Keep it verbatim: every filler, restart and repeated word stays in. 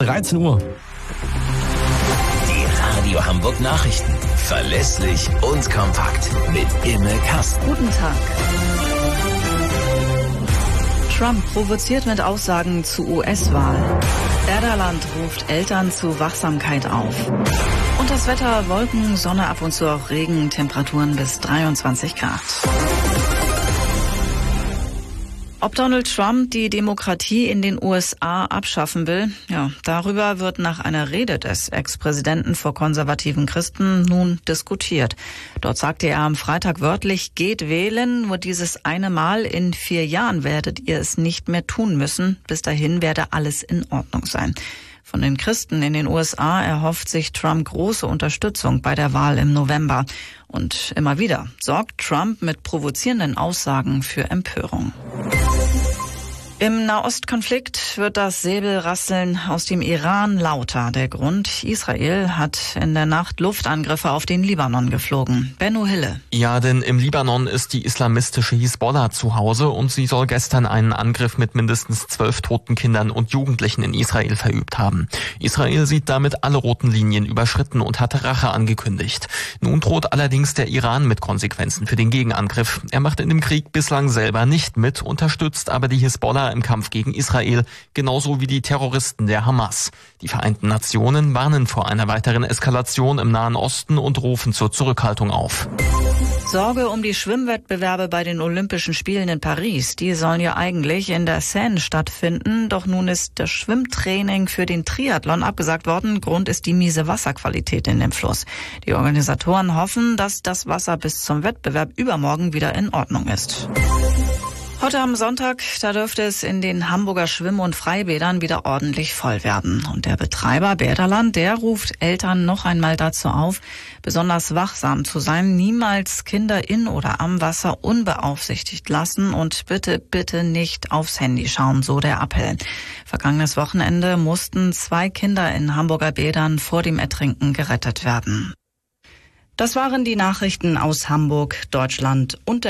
dreizehn Uhr. Die Radio Hamburg Nachrichten. Verlässlich und kompakt. Mit Imme Kasten. Guten Tag. Trump provoziert mit Aussagen zu U S-Wahl. Berderland ruft Eltern zu Wachsamkeit auf. Und das Wetter: Wolken, Sonne, ab und zu auch Regen, Temperaturen bis dreiundzwanzig Grad. Ob Donald Trump die Demokratie in den U S A abschaffen will, ja, darüber wird nach einer Rede des Ex-Präsidenten vor konservativen Christen nun diskutiert. Dort sagte er am Freitag wörtlich: Geht wählen, nur dieses eine Mal in vier Jahren werdet ihr es nicht mehr tun müssen. Bis dahin werde alles in Ordnung sein. Von den Christen in den U S A erhofft sich Trump große Unterstützung bei der Wahl im November. Und immer wieder sorgt Trump mit provozierenden Aussagen für Empörung. Im Nahostkonflikt wird das Säbelrasseln aus dem Iran lauter. Der Grund: Israel hat in der Nacht Luftangriffe auf den Libanon geflogen. Benno Hille. Ja, denn im Libanon ist die islamistische Hisbollah zu Hause und sie soll gestern einen Angriff mit mindestens zwölf toten Kindern und Jugendlichen in Israel verübt haben. Israel sieht damit alle roten Linien überschritten und hatte Rache angekündigt. Nun droht allerdings der Iran mit Konsequenzen für den Gegenangriff. Er macht in dem Krieg bislang selber nicht mit, unterstützt aber die Hisbollah im Kampf gegen Israel, genauso wie die Terroristen der Hamas. Die Vereinten Nationen warnen vor einer weiteren Eskalation im Nahen Osten und rufen zur Zurückhaltung auf. Sorge um die Schwimmwettbewerbe bei den Olympischen Spielen in Paris. Die sollen ja eigentlich in der Seine stattfinden, doch nun ist das Schwimmtraining für den Triathlon abgesagt worden. Grund ist die miese Wasserqualität in dem Fluss. Die Organisatoren hoffen, dass das Wasser bis zum Wettbewerb übermorgen wieder in Ordnung ist. Heute am Sonntag, da dürfte es in den Hamburger Schwimm- und Freibädern wieder ordentlich voll werden. Und der Betreiber Berderland, der ruft Eltern noch einmal dazu auf, besonders wachsam zu sein, niemals Kinder in oder am Wasser unbeaufsichtigt lassen und bitte, bitte nicht aufs Handy schauen, so der Appell. Vergangenes Wochenende mussten zwei Kinder in Hamburger Bädern vor dem Ertrinken gerettet werden. Das waren die Nachrichten aus Hamburg, Deutschland und der